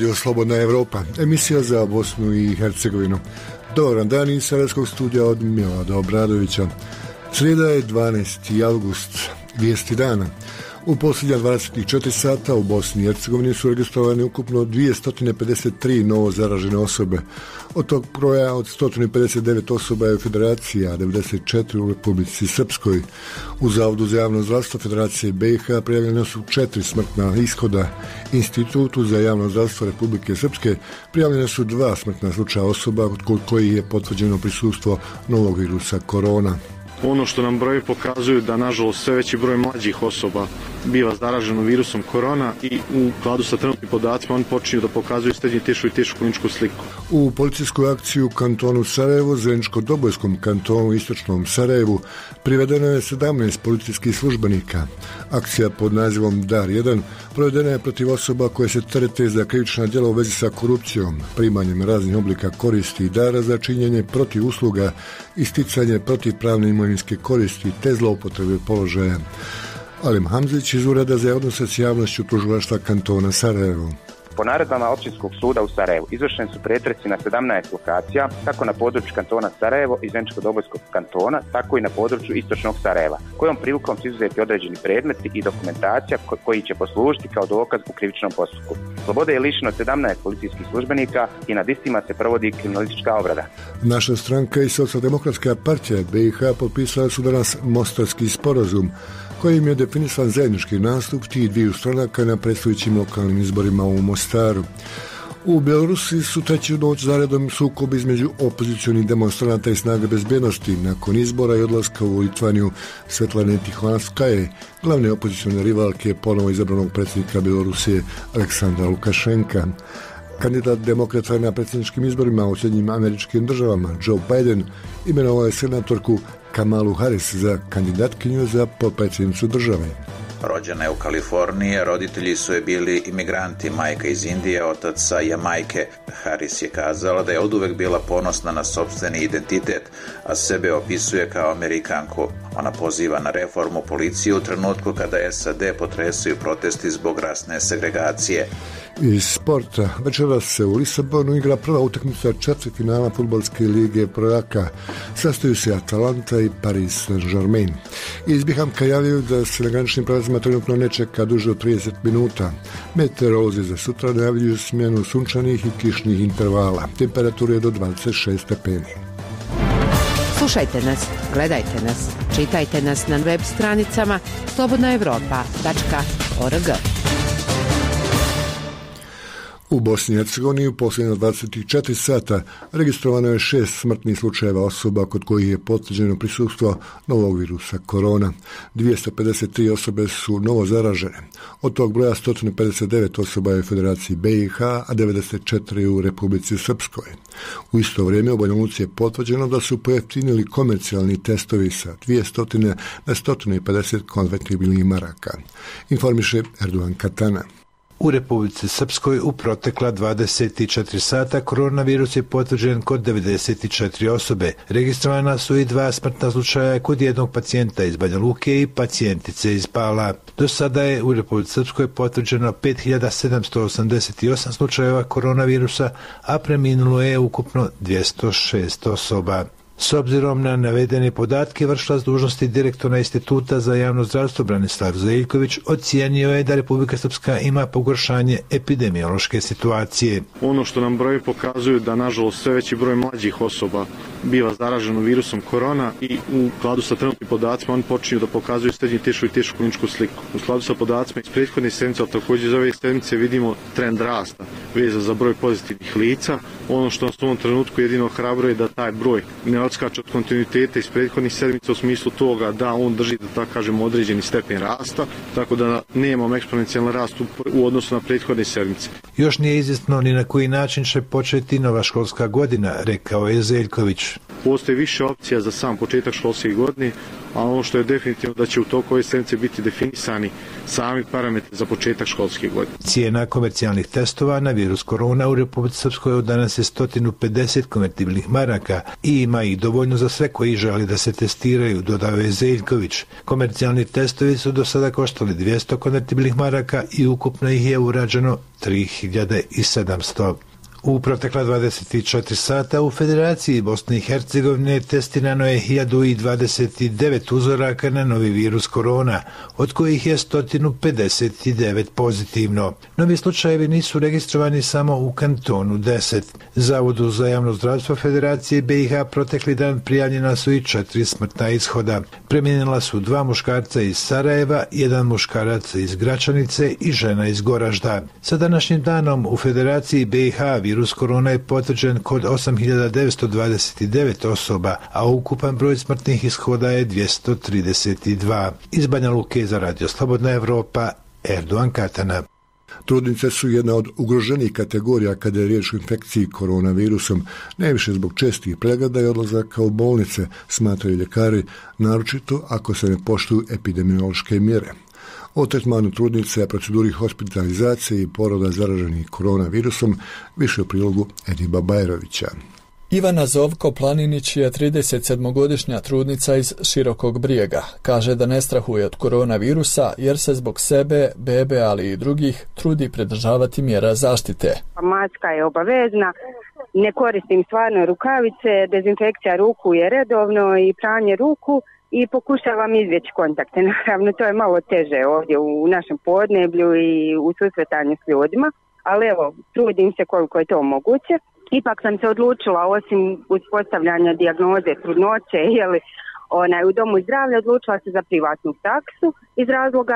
Radio Slobodna Evropa, emisija za Bosnu i Hercegovinu. Dobar dan iz Sarajevskog studija od Milada Obradovića. Srijeda je 12. avgust, vijesti dana. U posljednja 24 sata u Bosni i Hercegovini su registrovane ukupno 253 novo zaražene osobe. Od tog broja od 159 osoba je u Federaciji, a 94 u Republici Srpskoj. U Zavodu za javno zdravstvo Federacije BiH prijavljene su 4 smrtna ishoda. Institutu za javno zdravstvo Republike Srpske prijavljene su 2 smrtna slučaja osoba kod kojih je potvrđeno prisustvo novog virusa korona. Ono što nam brojevi pokazuju da nažalost sve veći broj mlađih osoba biva zaraženo virusom korona i u skladu sa trenutnim podacima oni počinju da pokazuju srednje tešku i tešku kliničku sliku. U policijsku akciju u kantonu Sarajevo, Zeničko-Dobojskom kantonu Istočnom Sarajevu privedeno je 17 policijskih službenika. Akcija pod nazivom Dar 1 provedena je protiv osoba koje se terete za krivična djela u vezi sa korupcijom, primanjem raznih oblika koristi i dara za činjenje protiv usluga, isticanje protivpravne imovinske koristi te zloupotrebe položaja. Alim Hamzić iz Ureda za odnose s javnošću tužilaštva kantona Sarajevo. Po naredbama Općinskog suda u Sarajevu izvršeni su pretresi na 17 lokacija, kako na području kantona Sarajevo i Zeničko-Dobojskog kantona, tako i na području Istočnog Sarajeva, kojom prilikom su izuzeti određeni predmeti i dokumentacija koji će poslužiti kao dokaz u krivičnom postupku. Slobode je lišeno 17 policijskih službenika i nad istima se provodi kriminalistička obrada. Naša stranka i Socijaldemokratska partija BiH potpisala su danas Mostarski sporazum, kojim je definisan zajednički nastup tih dviju stranaka na predstojećim lokalnim izborima u Mostaru. U Bjelorusiji su treću noć zaredom sukob između opozicionih demonstranata i snage bezbjednosti nakon izbora i odlaska u Litvaniju Svetlane Tihanovskaje, glavne opozicione rivalke ponovo izabranog predsjednika Bjelorusije Aleksandra Lukašenka. Kandidat demokrata na predsjedničkim izborima u Sjedinjenim Američkim Državama Joe Biden imenovao je senatorku Kamalu Harris za kandidatkinju za potpredsjednicu države. Rođena je u Kaliforniji, roditelji su je bili imigranti, majka iz Indije, otac sa Jamajke. Harris je kazala da je oduvek bila ponosna na sopstveni identitet, a sebe opisuje kao Amerikanku. Ona poziva na reformu policije u trenutku kada SAD potresaju protesti zbog rasne segregacije. Iz sporta, večeras se u Lisabonu igra prva utakmica četvrtfinala fudbalske lige prvaka. Sastaju se Atalanta i Paris Saint-Germain. Iz Bihamka javljaju da se na graničnim prelazima trenutno ne čeka duže od 30 minuta. Meteorolozi za sutra najavljuju smjenu sunčanih i kišnih intervala. Temperatura je do 26 stepeni. Slušajte nas, gledajte nas, čitajte nas na web stranicama slobodnaevropa.org. U Bosni i Hercegovini u posljednja 24 sata registrovano je 6 smrtnih slučajeva osoba kod kojih je potvrđeno prisustvo novog virusa korona. 253 osobe su novo zaražene. Od tog broja 159 osoba je u Federaciji BiH, a 94 u Republici Srpskoj. U isto vrijeme u Banja Luci je potvrđeno da su pojeftinili komercijalni testovi sa 200 na 150 konvertibilnih maraka. Informiše Erdogan Katana. U Republici Srpskoj u protekla 24 sata koronavirus je potvrđen kod 94 osobe. Registrovana su i 2 smrtna slučaja kod jednog pacijenta iz Banja Luke i pacijentice iz Pala. Do sada je u Republici Srpskoj potvrđeno 5788 slučajeva koronavirusa, a preminulo je ukupno 206 osoba. S obzirom na navedene podatke, vršilac dužnosti direktora Instituta za javno zdravstvo Branislav Zeljković ocijenio je da Republika Srpska ima pogoršanje epidemiološke situacije. Ono što nam brojevi pokazuju da nažalost sve veći broj mlađih osoba biva zaraženo virusom korona i u skladu sa trenutnim podacima oni počinju da pokazuju srednje tešku i tešku kliničku sliku. U skladu sa podacima iz prethodne sedmice, ali također iz ove sedmice vidimo trend rasta vezan za broj pozitivnih lica. Ono što nas u ovom trenutku jedino ohrabruje da taj broj ne odskače od kontinuiteta iz prethodnih sedmica u smislu toga da on drži, da tako kažemo, određeni stepen rasta, tako da nemamo eksponencijalni rast u odnosu na prethodne sedmice. Još nije izvjesno ni na koji način će početi nova školska godina, rekao je Zeljković. postoji više opcija za sam početak školske godine, a ono što je definitivno da će u toku ove sedmice biti definisani sami parametri za početak školske godine. Cijena komercijalnih testova na virus korona u Republici Srpskoj od danas je 150 konvertibilnih maraka i ima ih dovoljno za sve koji želi da se testiraju, dodao je Zeljković. Komercijalni testovi su do sada koštali 200 konvertibilnih maraka i ukupno ih je urađeno 3700. U protekla 24 sata u Federaciji Bosne i Hercegovine testirano je 1029 uzoraka na novi virus korona, od kojih je 159 pozitivno. Novi slučajevi nisu registrovani samo u kantonu 10. Zavodu za javno zdravstvo Federacije BiH protekli dan prijavljena su i 4 smrtna ishoda. Preminula su 2 muškarca iz Sarajeva, 1 muškarac iz Gračanice i žena iz Goražda. Sa današnjim danom u Federaciji BiH virus korona je potvrđen kod 8.929 osoba, a ukupan broj smrtnih ishoda je 232. Iz Banja Luke za Radio Slobodna Evropa, Erdogan Katana. Trudnice su jedna od ugroženih kategorija kada je riječ o infekciji koronavirusom, najviše zbog čestih pregleda i odlazaka u bolnice, smatraju ljekari, naročito ako se ne poštuju epidemiološke mjere. O tretmanu trudnice, proceduri hospitalizacije i poroda zaraženih koronavirusom više u prilogu Ediba Bajrovića. Ivana Zovko Planinić je 37-godišnja trudnica iz Širokog Brijega. Kaže da ne strahuje od koronavirusa jer se zbog sebe, bebe, ali i drugih trudi pridržavati mjera zaštite. Maska je obavezna, ne koristim stvarno rukavice, dezinfekcija ruku je redovno i pranje ruku i pokušavam izbjeći kontakte. Naravno, to je malo teže ovdje u našem podneblju i u susretanju s ljudima, ali evo, trudim se koliko je to moguće. Ipak sam se odlučila, osim uspostavljanja dijagnoze trudnoće, u domu zdravlja, odlučila se za privatnu taksu iz razloga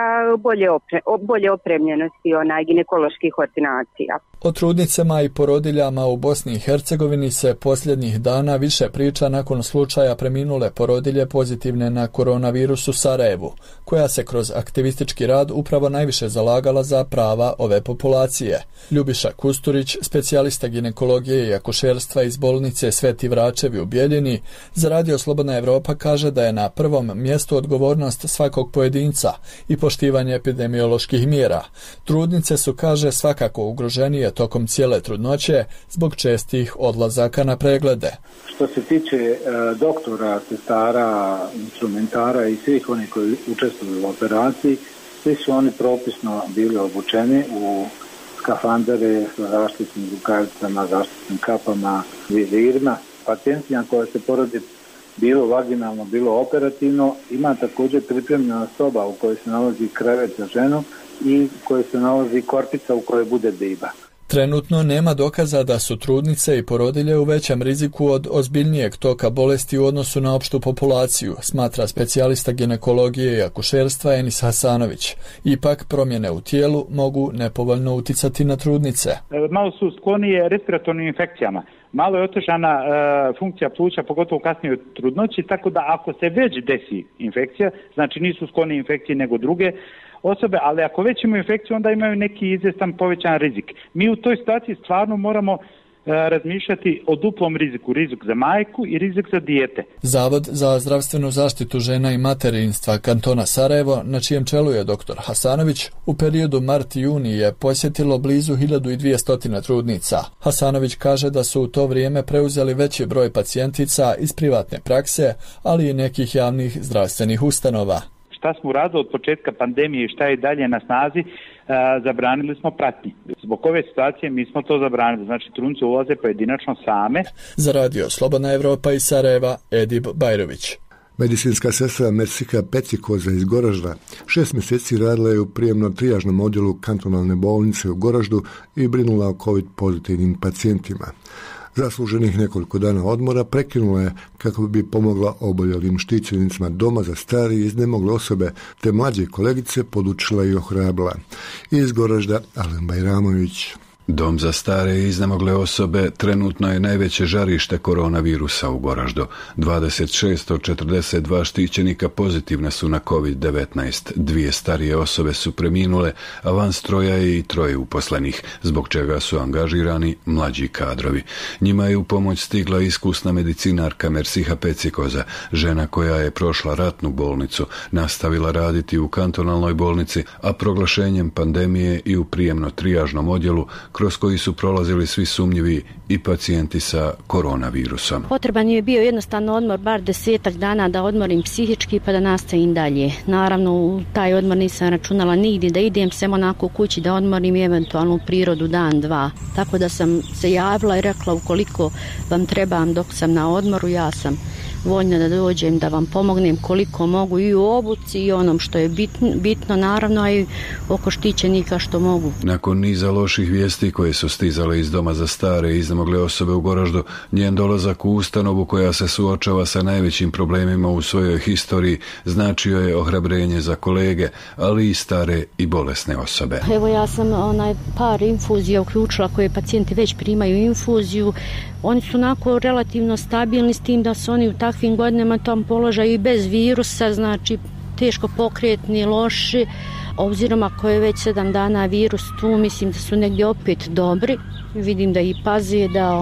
bolje opremljenosti ginekoloških ordinacija. O trudnicama i porodiljama u Bosni i Hercegovini se posljednjih dana više priča nakon slučaja preminule porodilje pozitivne na koronavirus u Sarajevu, koja se kroz aktivistički rad upravo najviše zalagala za prava ove populacije. Ljubiša Kusturić, specijalista ginekologije i akušerstva iz bolnice Sveti Vračevi u Bijeljini, za Radio Slobodna Evropa kaže da je na prvom mjestu odgovornost svakog pojedinca i poštivanje epidemioloških mjera. Trudnice su, kaže, svakako ugroženije tokom cijele trudnoće zbog čestih odlazaka na preglede. Što se tiče doktora, sestara, instrumentara i svih onih koji učestvuju u operaciji, svi su oni propisno bili obučeni u skafandere sa zaštitnim rukavicama, zaštitnim kapama, vizirima. Pacijentima koja se porodi bilo vaginalno, bilo operativno, ima također pripremljena soba u kojoj se nalazi krevet za ženu i u kojoj se nalazi korpica u kojoj bude biba. Trenutno nema dokaza da su trudnice i porodilje u većem riziku od ozbiljnijeg toka bolesti u odnosu na opštu populaciju, smatra specijalista ginekologije i akušerstva Enis Hasanović. Ipak promjene u tijelu mogu nepovoljno uticati na trudnice. Malo su sklonije respiratornim infekcijama. Malo je otežana funkcija pluća, pogotovo kasnije u trudnoći, tako da ako se već desi infekcija, znači nisu skloni infekcije nego druge osobe, ali ako već imaju infekciju, onda imaju neki izvjestan povećan rizik. Mi u toj situaciji stvarno moramo razmišljati o duplom riziku, rizik za majku i rizik za dijete. Zavod za zdravstvenu zaštitu žena i materinstva kantona Sarajevo, na čijem čelu je dr. Hasanović, u periodu mart-juni je posjetilo blizu 1200 trudnica. Hasanović kaže da su u to vrijeme preuzeli veći broj pacijentica iz privatne prakse, ali i nekih javnih zdravstvenih ustanova. Šta smo uradili od početka pandemije i šta je dalje na snazi, zabranili smo pratnji. Zbog ove situacije mi smo to zabranili, znači trudnice ulaze pojedinačno same. Za Radio Slobodna Evropa iz Sarajeva, Edib Bajrović. Medicinska sestra Mersika Pecikoza iz Goražda 6 mjeseci radila je u prijemno-trijažnom odjelu kantonalne bolnice u Goraždu i brinula o COVID pozitivnim pacijentima. Zasluženih nekoliko dana odmora prekinula je kako bi pomogla oboljelim štićenicima doma za starije i iznemogle osobe, te mlađe kolegice podučila i ohrabrila. Iz Goražda, Alen Bajramović. Dom za stare i iznemogle osobe trenutno je najveće žarište koronavirusa u Goraždu. 26 od 42 štićenika pozitivne su na COVID-19. 2 starije osobe su preminule, a van stroja je i 3 uposlenih, zbog čega su angažirani mlađi kadrovi. Njima je u pomoć stigla iskusna medicinarka Mersiha Pecikoza, žena koja je prošla ratnu bolnicu, nastavila raditi u kantonalnoj bolnici, a proglašenjem pandemije i u prijemno-trijažnom odjelu kroz koji su prolazili svi sumnjivi i pacijenti sa koronavirusom. Potreban je bio jednostavno odmor, bar 10 dana da odmorim psihički pa da nastavim dalje. Naravno, u taj odmor nisam računala nigdje da idem, sem onako kući da odmorim i eventualno u prirodu dan, 2. Tako da sam se javila i rekla ukoliko vam trebam dok sam na odmoru, ja sam voljna da dođem da vam pomognem koliko mogu i u obuci i onom što je bitno naravno, a i oko štićenika što mogu. Nakon niza loših vijesti koje su stizale iz Doma za stare i iznemogle osobe u Goraždu, njen dolazak u ustanovu koja se suočava sa najvećim problemima u svojoj historiji značio je ohrabrenje za kolege, ali i stare i bolesne osobe. Evo ja sam par infuzija uključila koje pacijenti već primaju infuziju. Oni su onako relativno stabilni s tim da su oni u takvim godinama tom položaju i bez virusa, znači teško pokretni, loši. Obzirom ako je već 7 dana virus tu, mislim da su negdje opet dobri. Vidim da i pazi da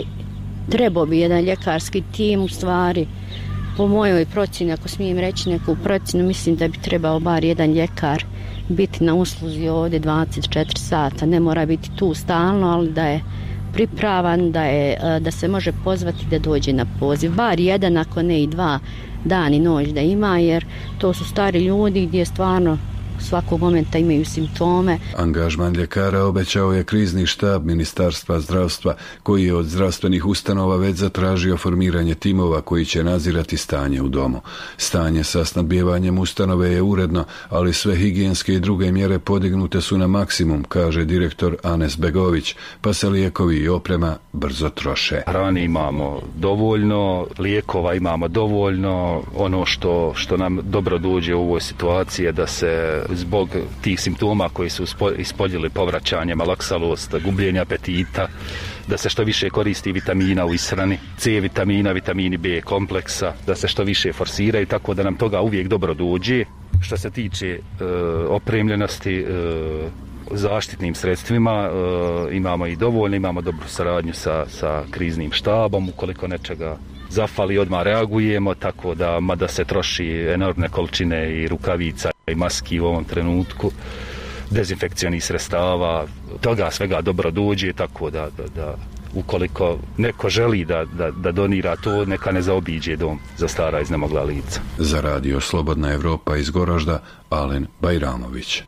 trebao bi jedan ljekarski tim, u stvari po mojoj procjeni, ako smijem reći neku procjenu, mislim da bi trebao bar jedan ljekar biti na usluzi ovdje 24 sata. Ne mora biti tu stalno, ali da je pripravan, da se može pozvati da dođe na poziv. Bar jedan, ako ne i 2 dan i noć da ima, jer to su stari ljudi gdje stvarno svakog momenta imaju simptome. Angažman ljekara obećao je krizni štab Ministarstva zdravstva, koji je od zdravstvenih ustanova već zatražio formiranje timova koji će nadzirati stanje u domu. Stanje sa snabdijevanjem ustanove je uredno, ali sve higijenske i druge mjere podignute su na maksimum, kaže direktor Anes Begović, pa se lijekovi i oprema brzo troše. Hrane imamo dovoljno, lijekova imamo dovoljno. Ono što nam dobro dođe u ovoj situaciji je da se zbog tih simptoma koji su ispoljili povraćanje, malaksalost, gubljenja apetita, da se što više koristi vitamina u ishrani, C vitamina, vitamini B kompleksa, da se što više forsiraju, tako da nam toga uvijek dobro dođe. Što se tiče opremljenosti zaštitnim sredstvima, imamo i dovoljno, imamo dobru saradnju sa kriznim štabom, ukoliko nečega zafali odmah reagujemo, tako da mada se troši enormne količine i rukavica i maski u ovom trenutku, dezinfekcionih sredstava, toga svega dobro dođe, tako da ukoliko neko želi da donira to, neka ne zaobiđe Dom za stara iznemogla lica. Za radio Slobodna Evropa iz Goražda, Alen Bajramović.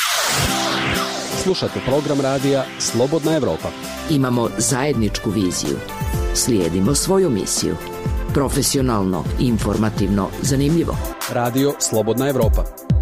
Slušate program radija Slobodna Evropa. Imamo zajedničku viziju. Slijedimo svoju misiju. Profesionalno, informativno, zanimljivo. Radio Slobodna Evropa.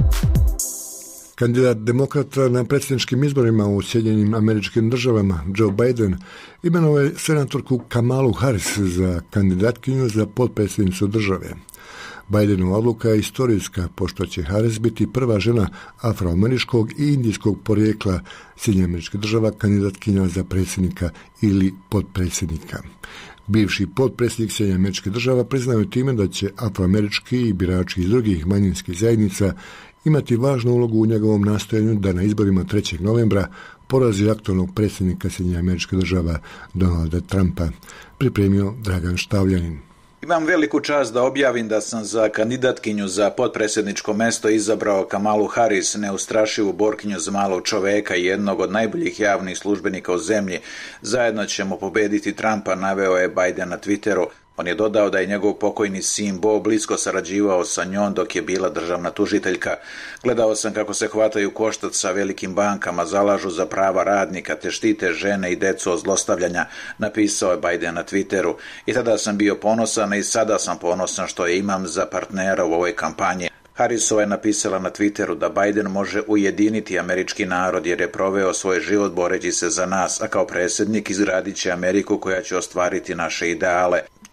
Kandidat demokrata na predsjedničkim izborima u Sjedinjenim Američkim Državama, Joe Biden, imenovao je senatorku Kamalu Harris za kandidatkinju za potpredsjednicu države. Bidenova odluka je istorijska, pošto će Harris biti prva žena afroameričkog i indijskog porijekla Sjedinjenih Američkih Država kandidatkinja za predsjednika ili potpredsjednika. Bivši potpredsjednik Sjedinjenih Američkih Država priznao je time da će afroamerički i birači iz drugih manjinskih zajednica imati važnu ulogu u njegovom nastojanju da na izborima 3. novembra porazi aktualnog predsjednika Sjedinjenih Američkih Država Donalda Trumpa, pripremio Dragan Štavljanin. Imam veliku čast da objavim da sam za kandidatkinju za potpredsjedničko mesto izabrao Kamalu Harris, neustrašivu borkinju za malog čoveka i jednog od najboljih javnih službenika u zemlji. Zajedno ćemo pobediti Trumpa, naveo je Biden na Twitteru. On je dodao da je njegov pokojni sin Bo blisko sarađivao sa njom dok je bila državna tužiteljka. Gledao sam kako se hvataju koštac sa velikim bankama, zalažu za prava radnika te štite žene i decu od zlostavljanja, napisao je Biden na Twitteru. I tada sam bio ponosan i sada sam ponosan što je imam za partnera u ovoj kampanji. Harrisova je napisala na Twitteru da Biden može ujediniti američki narod jer je proveo svoj život boreći se za nas, a kao predsjednik izgradit će Ameriku koja će ostvariti naše ideale.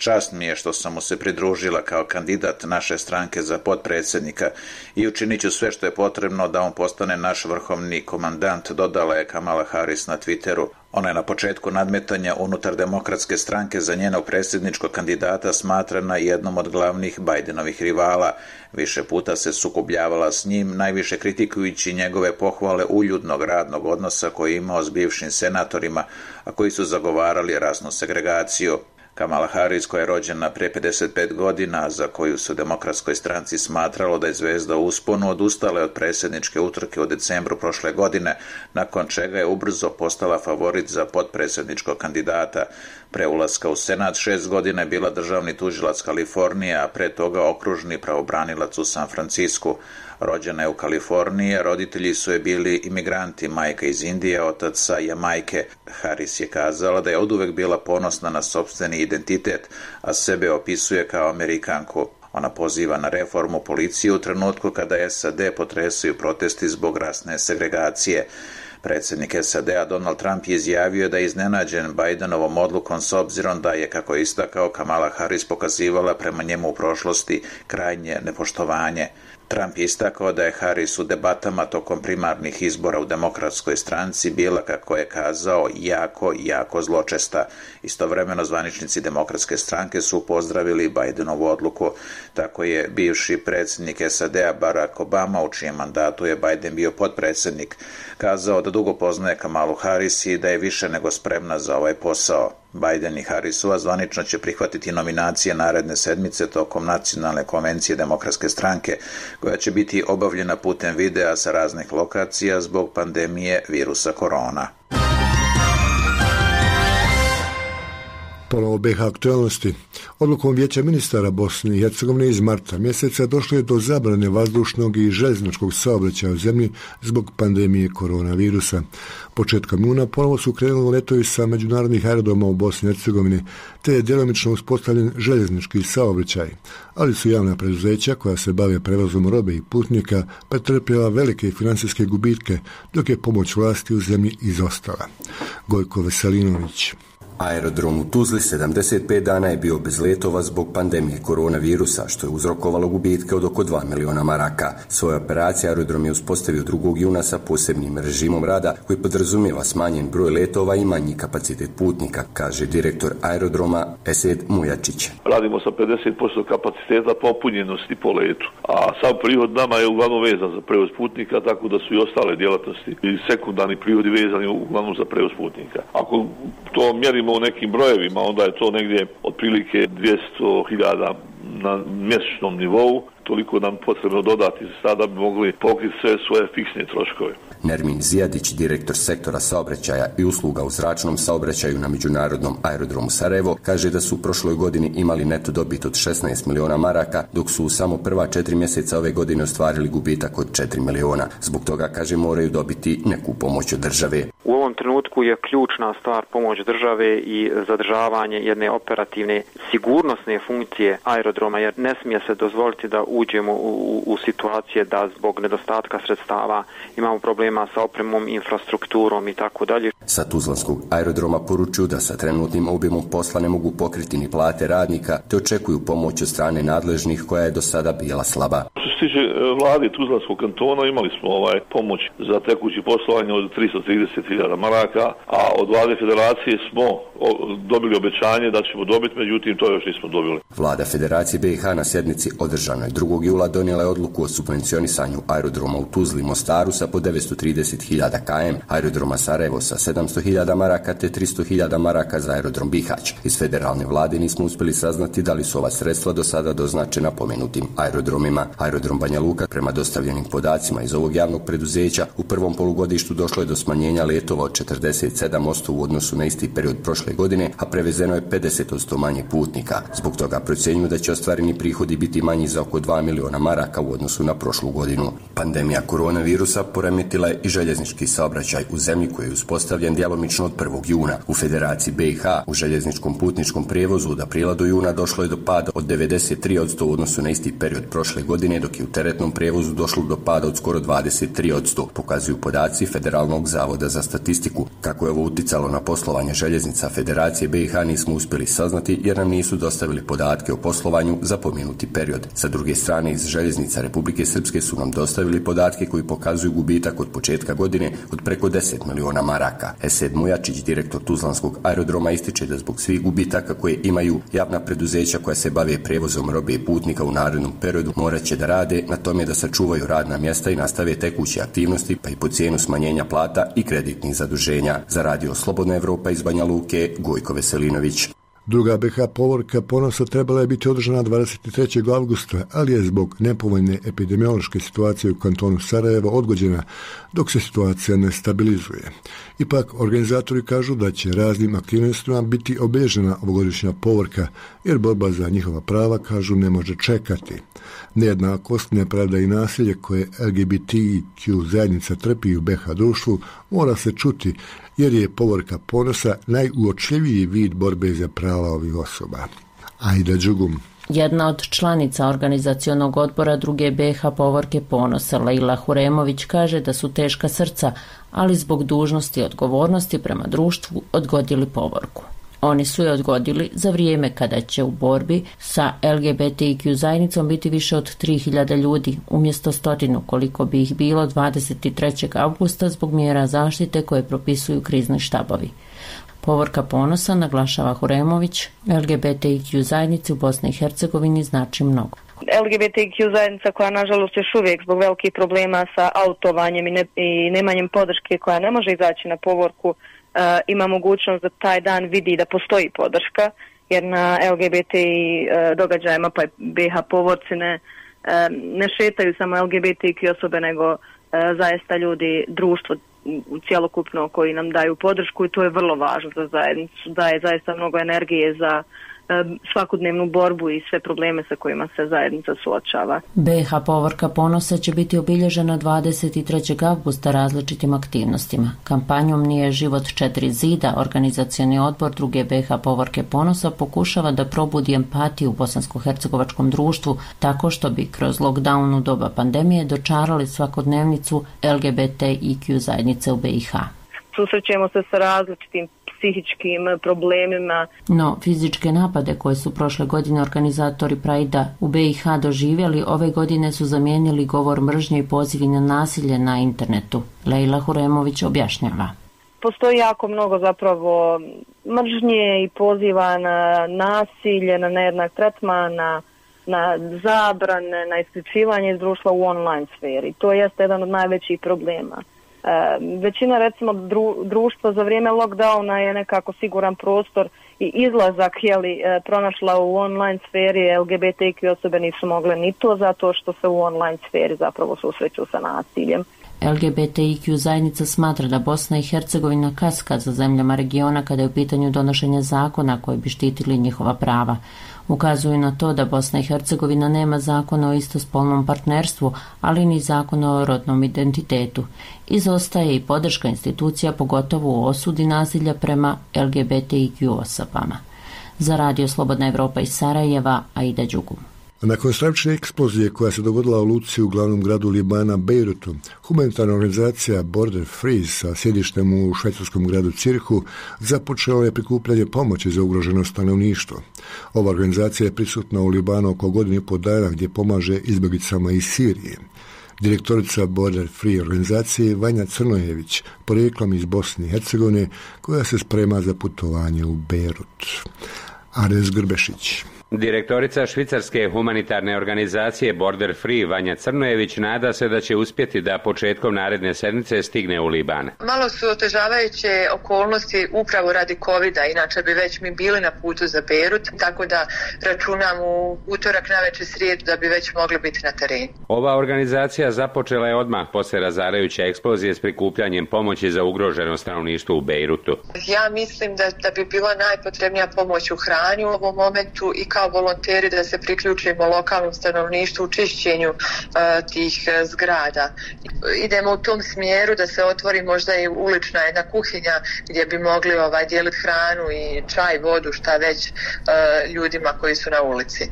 Čast mi je što sam mu se pridružila kao kandidat naše stranke za potpredsjednika i učinit ću sve što je potrebno da on postane naš vrhovni komandant, dodala je Kamala Harris na Twitteru. Ona je na početku nadmetanja unutar Demokratske stranke za njenog predsjedničkog kandidata smatrana jednom od glavnih Bidenovih rivala. Više puta se sukobljavala s njim, najviše kritikujući njegove pohvale uljudnog radnog odnosa koji je imao s bivšim senatorima, a koji su zagovarali rasnu segregaciju. Kamala Harris, koja je rođena pre 55 godina, za koju su Demokratskoj stranci smatralo da je zvezda u usponu, odustala je od predsjedničke utrke u decembru prošle godine, nakon čega je ubrzo postala favorit za potpredsjedničkog kandidata. Pre ulaska u Senat 6 godina je bila državni tužilac Kalifornije, a pre toga okružni pravobranilac u San Francisku. Rođena je u Kaliforniji, roditelji su je bili imigranti, majka iz Indije, otac sa Jamajke. Harris je kazala da je oduvek bila ponosna na sopstveni identitet, a sebe opisuje kao Amerikanku. Ona poziva na reformu policije u trenutku kada SAD potresaju protesti zbog rasne segregacije. Predsjednik SAD-a Donald Trump je izjavio da je iznenađen Bidenovom odlukom s obzirom da je, kako je istakao, Kamala Harris pokazivala prema njemu u prošlosti krajnje nepoštovanje. Trump je istakao da je Harris u debatama tokom primarnih izbora u Demokratskoj stranci bila, kako je kazao, jako zločesta. Istovremeno zvaničnici Demokratske stranke su pozdravili Bidenovu odluku. Tako je bivši predsjednik SAD-a Barack Obama, u čijem mandatu je Biden bio potpredsjednik, kazao da dugo poznaje Kamalu Harris i da je više nego spremna za ovaj posao. Biden i Harrisova zvanično će prihvatiti nominacije naredne sedmice tokom nacionalne konvencije Demokratske stranke, koja će biti obavljena putem videa sa raznih lokacija zbog pandemije virusa korona. Ponovo BiH aktualnosti. Odlukom Vijeća ministara Bosne i Hercegovine iz marta mjeseca došlo je do zabrane vazdušnog i željezničkog saobraćaja u zemlji zbog pandemije koronavirusa. Početkom juna ponovo su krenuli letovi sa međunarodnih aerodroma u Bosni i Hercegovini, te je djelomično uspostavljen željeznički saobraćaj, ali su javna preduzeća koja se bave prevozom robe i putnika pretrpjela velike financijske gubitke, dok je pomoć vlasti u zemlji izostala. Gojko Veselinović. Aerodrom u Tuzli 75 dana je bio bez letova zbog pandemije koronavirusa, što je uzrokovalo gubitke od oko 2 miliona maraka. Svoje operacije aerodrom je uspostavio 2. juna sa posebnim režimom rada koji podrazumijeva smanjen broj letova i manji kapacitet putnika, kaže direktor aerodroma Esed Mujačić. Radimo sa 50% kapaciteta popunjenosti po letu, a sam prihod nama je uglavnom vezan za prevoz putnika, tako da su i ostale djelatnosti i sekundarni prihodi vezani uglavnom za prevoz putnika. Ako to mjerimo u nekim brojevima, onda je to negdje otprilike 200.000 na mjesečnom nivou. Toliko nam potrebno dodati sada bi mogli pokriti sve svoje fiksne troškove. Nermin Zijadić, direktor sektora saobraćaja i usluga u zračnom saobraćaju na međunarodnom aerodromu Sarajevo, kaže da su u prošloj godini imali neto dobit od 16 miliona maraka, dok su u samo prva 4 mjeseca ove godine ostvarili gubitak od 4 miliona. Zbog toga, kaže, moraju dobiti neku pomoć od države. U ovom trenutku je ključna stvar pomoć države i zadržavanje jedne operativne sigurnosne funkcije aerodroma, jer ne smije se dozvoliti da uđemo u situacije da zbog nedostatka sredstava imamo problema sa opremom, infrastrukturom i tako dalje. Sa Tuzlanskog aerodroma poručuju da sa trenutnim obimom posla ne mogu pokriti ni plate radnika, te očekuju pomoć od strane nadležnih koja je do sada bila slaba. Što se tiče vlade Tuzlanskog kantona, imali smo pomoć za tekuće poslovanje od 330.000 maraka, a od vlade federacije smo dobili obećanje da ćemo dobiti, međutim to još nismo dobili. Vlada Federacije BiH na sjednici održanoj 2. jula donijela je odluku o subvencionisanju aerodroma u Tuzli i Mostaru sa po 930.000 km, aerodroma Sarajevo sa 700.000 maraka te 300.000 maraka za aerodrom Bihać. Iz federalne vlade nismo uspjeli saznati da li su ova sredstva do sada doznačena pomenutim aerodromima. Aerodrom Banja Luka, prema dostavljenim podacima iz ovog javnog preduzeća, u prvom polugodištu došlo je do smanjenja letova od 47% u odnosu na isti period prošle godine, a prevezeno je 50% manje putnika. Zbog toga procjenjuju da će ostvareni prihodi biti manji za oko 2 miliona maraka u odnosu na prošlu godinu. Pandemija koronavirusa poremetila je i željeznički saobraćaj u zemlji koji je uspostavljen djelomično od 1. juna. U Federaciji BiH u željezničkom putničkom prijevozu od aprila do juna došlo je do pada od 93% u odnosu na isti period prošle godine, dok je u teretnom prijevozu došlo do pada od skoro 23%, pokazuju podaci Federalnog zavoda za statistiku. Kako je ovo uticalo na poslovanje željeznica Federacije BiH nismo uspjeli saznati jer nam nisu dostavili podatke o poslovanju za pomenuti period. Sa druge strane, iz željeznica Republike Srpske su nam dostavili podatke koji pokazuju gubitak od početka godine od preko 10 miliona maraka. Esed Mujačić, direktor Tuzlanskog aerodroma, ističe da zbog svih gubitaka koje imaju javna preduzeća koja se bave prijevozom robe i putnika u narednom periodu morat će da rade na tome da sačuvaju radna mjesta i nastave tekuće aktivnosti, pa i po cijenu smanjenja plata i kreditnih zaduženja. Za Radio Slobodna Evropa iz Banja Luke, Gojko Veselinović. Druga BiH povorka Ponosa trebala je biti održana 23. avgusta, ali je zbog nepovoljne epidemiološke situacije u kantonu Sarajevo odgođena dok se situacija ne stabilizuje. Ipak, organizatori kažu da će raznim aktivnostima biti obilježena ovogodišnja povorka, jer borba za njihova prava, kažu, ne može čekati. Nejednakost, nepravda i nasilje koje LGBTQ zajednica trpi u BiH društvu mora se čuti, jer je povorka Ponosa najuočljiviji vid borbe za prava ovih osoba. Aida Đugum. Jedna od članica organizacionog odbora druge BiH povorke Ponosa, Leila Huremović, kaže da su teška srca, ali zbog dužnosti i odgovornosti prema društvu odgodili povorku. Oni su je odgodili za vrijeme kada će u borbi sa LGBTQ zajednicom biti više od 3000 ljudi, umjesto 100 koliko bi ih bilo 23. avgusta zbog mjera zaštite koje propisuju krizni štabovi. Povorka Ponosa, naglašava Huremović, LGBTQ zajednici u Bosni i Hercegovini znači mnogo. LGBTQ zajednica koja nažalost još uvijek zbog velikih problema sa autovanjem i nemanjem podrške koja ne može izaći na povorku ima mogućnost da taj dan vidi da postoji podrška, jer na LGBT događajima pa BiH povorci ne šetaju samo LGBTQ osobe, nego zaista ljudi, društvo cjelokupno koji nam daju podršku, i to je vrlo važno za zajednicu, daje zaista mnogo energije za svakodnevnu borbu i sve probleme sa kojima se zajednica suočava. BiH povorka Ponosa će biti obilježena 23. avgusta različitim aktivnostima. Kampanjom Nije život 4 zida, organizacioni odbor druge BiH povorke Ponosa pokušava da probudi empatiju u bosansko-hercegovačkom društvu tako što bi kroz lockdown u doba pandemije dočarali svakodnevnicu LGBTIQ zajednice u BiH. Susrećemo se sa različitim psihičkim problemima. No, fizičke napade koje su prošle godine organizatori Prajda u BiH doživjeli, ove godine su zamijenili govor mržnje i pozivi na nasilje na internetu. Leila Huremović objašnjava. Postoji jako mnogo zapravo mržnje i poziva na nasilje, na nejednak tretman, na zabrane, na isključivanje iz društva u online sferi. To jeste jedan od najvećih problema. Većina, recimo, društva za vrijeme lockdowna je nekako siguran prostor i izlazak pronašla u online sferi. LGBTQ osobe nisu mogle ni to, zato što se u online sferi zapravo susreću sa nasiljem. LGBTIQ zajednica smatra da Bosna i Hercegovina kaska za zemljama regiona kada je u pitanju donošenja zakona koji bi štitili njihova prava. Ukazuju na to da Bosna i Hercegovina nema zakona o istospolnom partnerstvu, ali ni zakona o rodnom identitetu. Izostaje i podrška institucija, pogotovo u osudi nasilja prema LGBTIQ osobama. Za Radio Slobodna Evropa iz Sarajeva, Aida Đugum. Nakon stravične eksplozije koja se dogodila u luci u glavnom gradu Libana, Bejrutu, humanitarna organizacija Border Free sa sjedištem u švajcarskom gradu Cirhu započela je prikupljanje pomoći za ugroženo stanovništvo. Ova organizacija je prisutna u Libanu oko godinu i pol dana, gdje pomaže izbjeglicama iz Sirije. Direktorica Border Free organizacije Vanja Crnojević, porijeklom iz Bosne i Hercegovine, koja se sprema za putovanje u Bejrut. Ares Grbešić. Direktorica švicarske humanitarne organizacije Border Free Vanja Crnojević nada se da će uspjeti da početkom naredne sedmice stigne u Liban. Malo su otežavajuće okolnosti upravo radi covida, inače bi već mi bili na putu za Beirut, tako da računam u utorak navečer, srijedu da bi već mogli biti na terenu. Ova organizacija započela je odmah posle razarajuće eksplozije s prikupljanjem pomoći za ugroženo stanovništvo u Beirutu. Ja mislim da bi bila najpotrebnija pomoć u hrani u ovom momentu i kao kao volonteri da se priključimo lokalnom stanovništvu u čišćenju tih zgrada. Idemo u tom smjeru da se otvori možda i ulična jedna kuhinja gdje bi mogli dijeliti hranu i čaj, vodu, šta već ljudima koji su na ulici.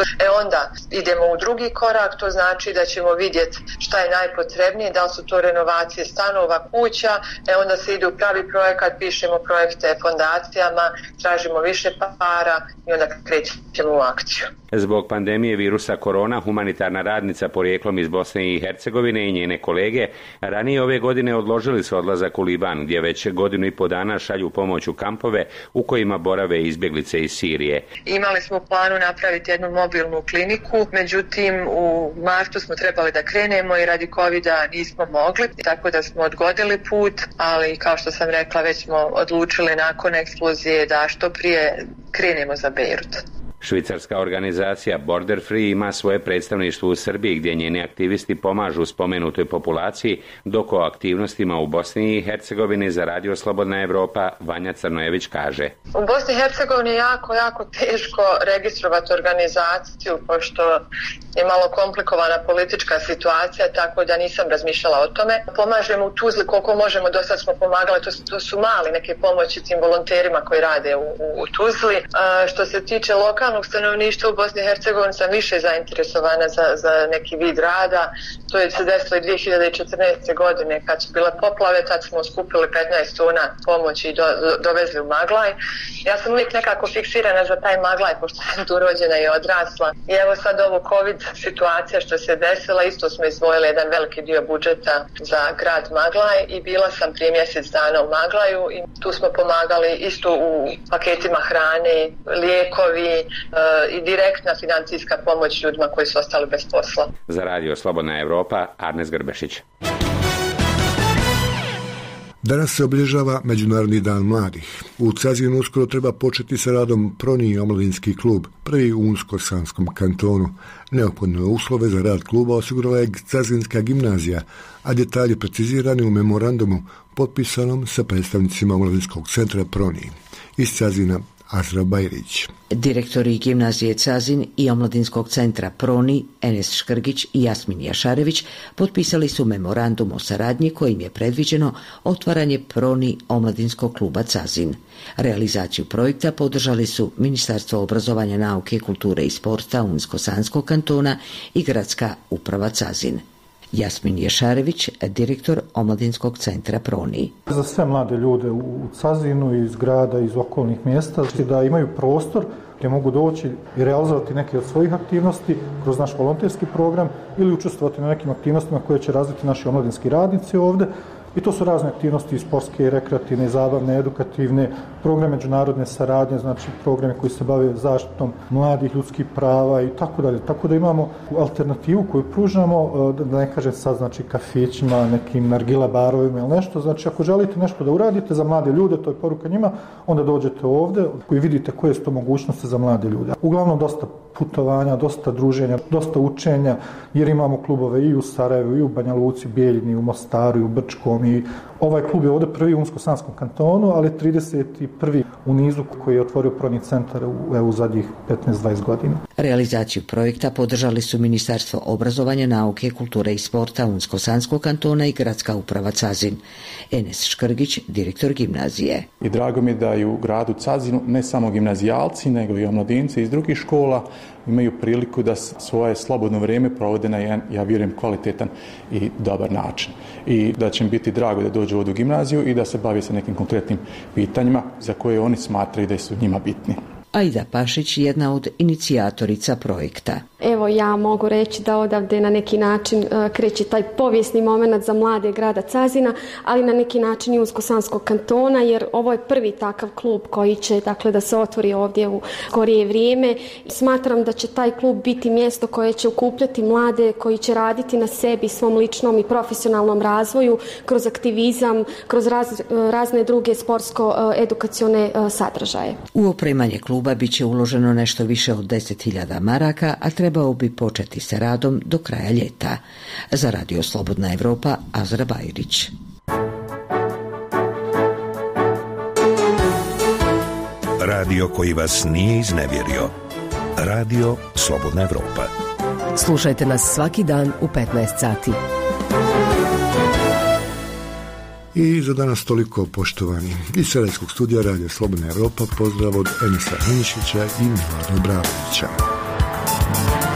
Onda idemo u drugi korak, to znači da ćemo vidjeti šta je najpotrebnije, da li su to renovacije stanova, kuća, onda se ide u pravi projekat, pišemo projekte fondacijama, tražimo više para i onda krećemo u akciju. Zbog pandemije virusa korona, humanitarna radnica porijeklom iz Bosne i Hercegovine i njene kolege ranije ove godine odložili su odlazak u Liban, gdje već 1,5 godinu šalju pomoć u kampove u kojima borave izbjeglice iz Sirije. Imali smo u planu napraviti jednu mobilnu kliniku, međutim u martu smo trebali da krenemo i radi covida nismo mogli, tako da smo odgodili put, ali kao što sam rekla, već smo odlučili nakon eksplozije da što prije krenemo za Beirut. Švicarska organizacija Border Free ima svoje predstavništvo u Srbiji gdje njeni aktivisti pomažu spomenutoj populaciji, dok o aktivnostima u Bosni i Hercegovini za Radio Slobodna Evropa Vanja Crnojević kaže. U Bosni i Hercegovini je jako teško registrovati organizaciju, pošto je malo komplikovana politička situacija, tako da nisam razmišljala o tome. Pomažemo u Tuzli koliko možemo, do sad smo pomagali, to su mali neke pomoći tim volonterima koji rade u Tuzli. Što se tiče lokalnog stanovništva u Bosni i Hercegovini sam više zainteresovana za neki vid rada. To je se desilo i 2014. godine kad su bile poplave, tad smo skupili 15 tona pomoći i dovezli u Maglaj. Ja sam uvijek nekako fiksirana za taj Maglaj, pošto sam tu rođena i odrasla. I evo sad ovo COVID situacija što se desila, isto smo izdvojili jedan veliki dio budžeta za grad Maglaj i bila sam prije mjesec dana u Maglaju i tu smo pomagali isto u paketima hrane, lijekovi i direktna financijska pomoć ljudima koji su ostali bez posla. Za Radio Slobodna Evropa, Arnes Grbešić. Danas se obilježava Međunarodni dan mladih. U Cazinu uskoro treba početi sa radom Proni omladinski klub, prvi u Unsko-Sanskom kantonu. Neophodne uslove za rad kluba osigurala je Cazinska gimnazija, a detalje precizirani u memorandumu potpisanom sa predstavnicima omladinskog centra Proni. Iz Cazina Azra Bajrić. Direktori gimnazije Cazin i omladinskog centra Proni, Enes Škrgić i Jasmin Jašarević, potpisali su memorandum o saradnji kojim je predviđeno otvaranje Proni omladinskog kluba Cazin. Realizaciju projekta podržali su Ministarstvo obrazovanja, nauke, kulture i sporta Unsko-Sanskog kantona i Gradska uprava Cazin. Jasmin Ješarević, direktor omladinskog centra Proni. Za sve mlade ljude u Cazinu, iz grada, iz okolnih mjesta, da imaju prostor gdje mogu doći i realizovati neke od svojih aktivnosti kroz naš volonterski program ili učestvovati na nekim aktivnostima koje će razviti naši omladinski radnici ovdje. I to su razne aktivnosti sportske, rekreativne, zabavne, edukativne, programe međunarodne saradnje, znači programe koji se bave zaštitom mladih ljudskih prava i tako dalje. Tako da imamo alternativu koju pružamo, da ne kažem sad, znači kafićima, nekim nargila barovima ili nešto. Znači ako želite nešto da uradite za mlade ljude, to je poruka njima, onda dođete ovdje koji vidite koje su to mogućnosti za mlade ljude. Uglavnom dosta putovanja, dosta druženja, dosta učenja, jer imamo klubove i u Sarajevu, i u Banja Luci, Bijeljini, u Mostaru, i u Brčkom. I ovaj klub je ovdje prvi u Unsko-Sanskom kantonu, ali 31. u nizu koji je otvorio Proni centar u zadnjih 15-20 godina. Realizaciju projekta podržali su Ministarstvo obrazovanja, nauke, kulture i sporta Unsko-Sanskog kantona i Gradska uprava Cazin. Enes Škrgić, direktor gimnazije. I drago mi da i u gradu Cazinu ne samo gimnazijalci, nego i omladinci iz drugih škola imaju priliku da svoje slobodno vrijeme provode na jedan, ja vjerujem, kvalitetan i dobar način. I da će im biti drago da dođu ovdje u gimnaziju i da se bavi sa nekim konkretnim pitanjima za koje oni smatraju da su njima bitni. Aida Pašić, jedna od inicijatorica projekta. Evo, ja mogu reći da odavde na neki način kreće taj povijesni moment za mlade grada Cazina, ali na neki način i Unsko-Sanskog kantona, jer ovo je prvi takav klub koji će, dakle, da se otvori ovdje u skorije vrijeme. Smatram da će taj klub biti mjesto koje će okupljati mlade koji će raditi na sebi, svom ličnom i profesionalnom razvoju, kroz aktivizam, kroz razne druge sportsko-edukacione sadržaje. U opremanje kluba bit će uloženo nešto više od 10.000 maraka, a trebao bi početi sa radom do kraja ljeta. Za Radio Slobodna Evropa, Azra Bajrić. Radio koji vas nije iznevjerio. Radio Slobodna Evropa. Slušajte nas svaki dan u 15 sati. I za danas toliko, poštovani. Iz Sarajevskog studija Radio Slobodna Evropa pozdrav od Enesa Hinišića i Milana Obradovića.